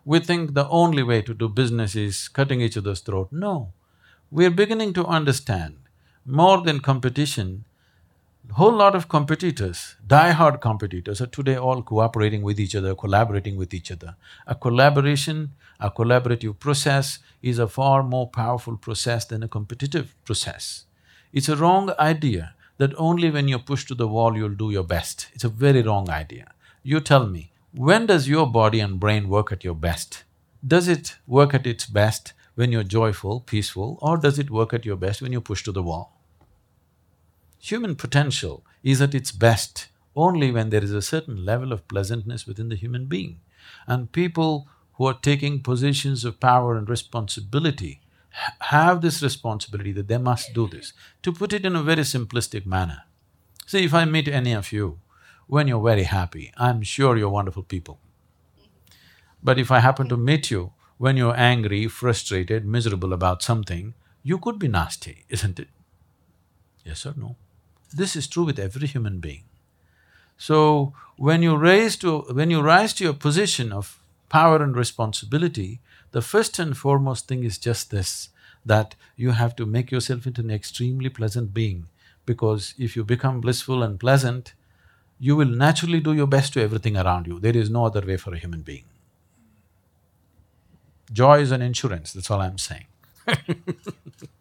We think the only way to do business is cutting each other's throat. No, we're beginning to understand more than competition, whole lot of competitors, die-hard competitors are today all cooperating with each other, collaborating with each other. A collaboration, a collaborative process is a far more powerful process than a competitive process. It's a wrong idea that only when you're pushed to the wall you'll do your best. It's a very wrong idea. You tell me, when does your body and brain work at your best? Does it work at its best when you're joyful, peaceful, or does it work at your best when you're pushed to the wall? Human potential is at its best only when there is a certain level of pleasantness within the human being. And people who are taking positions of power and responsibility have this responsibility that they must do this. To put it in a very simplistic manner, see, if I meet any of you when you're very happy, I'm sure you're wonderful people. But if I happen to meet you when you're angry, frustrated, miserable about something, you could be nasty, isn't it? Yes or no? This is true with every human being. So, when you rise to your position of power and responsibility, the first and foremost thing is just this, that you have to make yourself into an extremely pleasant being, because if you become blissful and pleasant, you will naturally do your best to everything around you. There is no other way for a human being. Joy is an insurance, that's all I'm saying.